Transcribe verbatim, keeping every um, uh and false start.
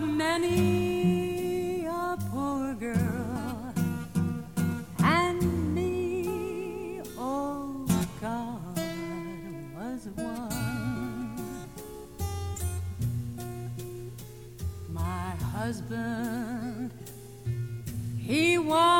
many a poor girl and me, oh God, was one. My husband, he was